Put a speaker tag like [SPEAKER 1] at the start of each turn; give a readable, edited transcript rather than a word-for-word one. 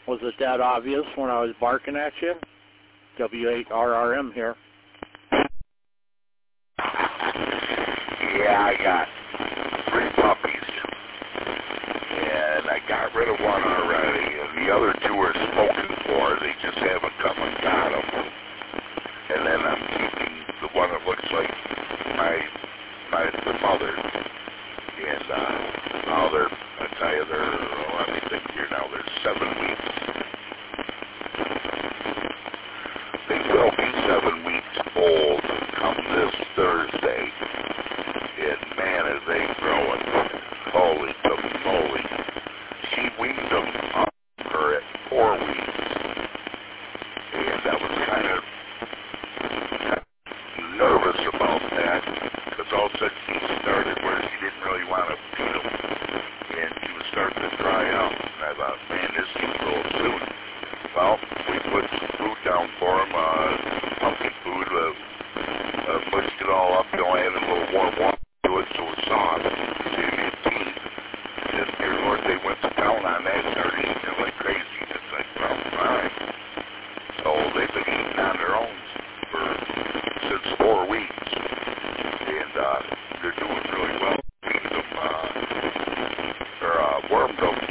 [SPEAKER 1] Was it that obvious when I was barking at you? W8RRM here.
[SPEAKER 2] Yeah, I got 3 puppies, and I got rid of one already, and the other 2 are spoken for. They just haven't come and got them. And then I'm keeping the one that looks like the mother. And now I tell you, let me think here now, they're 7 weeks. They will be 7 weeks old come this Thursday. And man, are they growing. Holy moly. She weaned them up her at 4 weeks. And I was kind of nervous about that, because all of a sudden she started where she didn't really want to feed them. And she was starting to dry out. And I thought, man, this is a little soon. Well, we put some food down for them, pumpkin food, mushed it all up, added a little warm water to it so it was soft. Gave me a tea. And dear Lord, they went to town on that and started eating it like crazy. It's like, well, all right. So they've been eating on their own since 4 weeks. And they're doing really well. Feeding them, worm milk